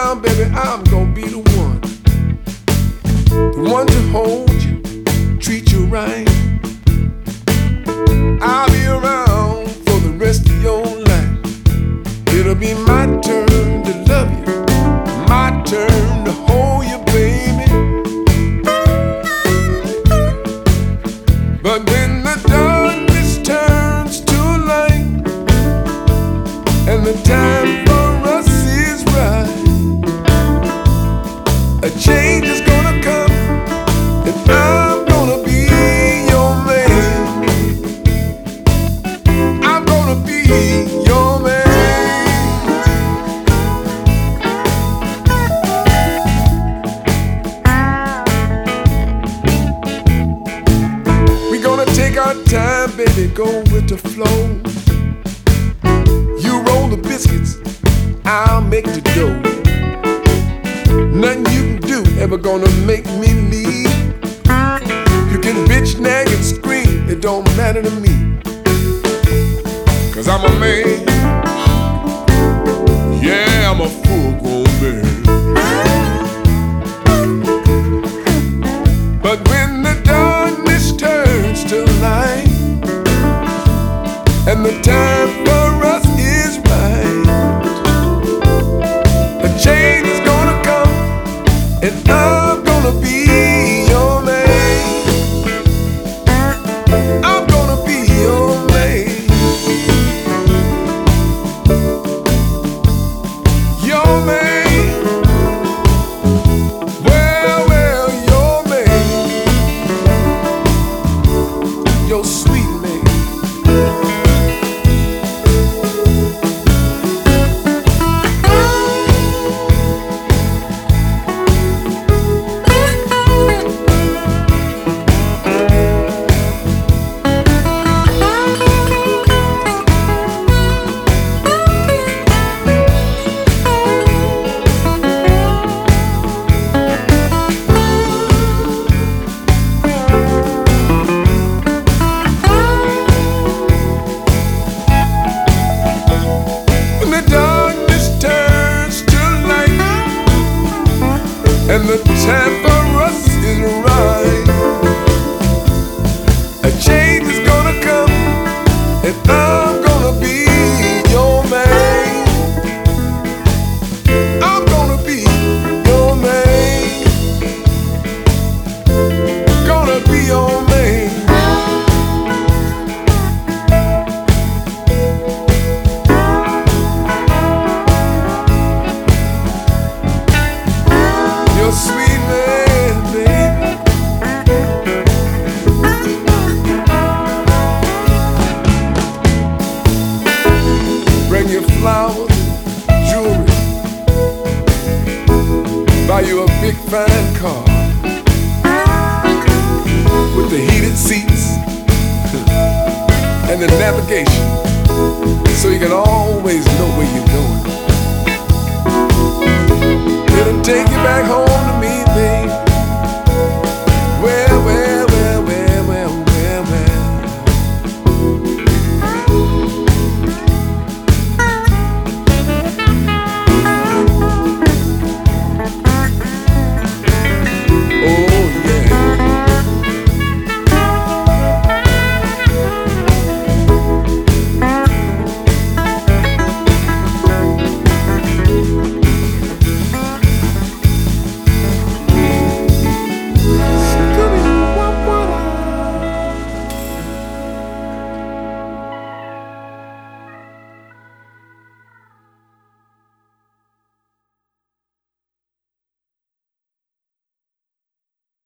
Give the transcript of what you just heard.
around, baby, I'm gonna be the one. The one to hold you, treat you right. I'll be around for the rest of your life. It'll be my turn to love you, my turn to hold you, baby. But when the darkness turns to light and the time for us is right, a change is gonna come, and I'm gonna be your man. I'm gonna be your man. We're gonna take our time, baby, go with the flow. You roll the biscuits, I'll make the dough. Nothing you can do ever gonna make me leave. You can bitch, nag, and scream, it don't matter to me. 'Cause I'm a man, yeah, I'm a full-grown man. But when the darkness turns to light and the time for us is right, a change is gonna come, and I'm gonna be your man. I'm gonna be your man. Your man. Well, well, your man. Your sweet man. When the darkness turns to light and the time for us is right, a change is gonna come, and I'm gonna be your man. I'm gonna be your man. Gonna be your man. Your sweet man, baby. Bring you flowers, jewelry, buy you a big fine car with the heated seats and the navigation, so you can always know where you're going.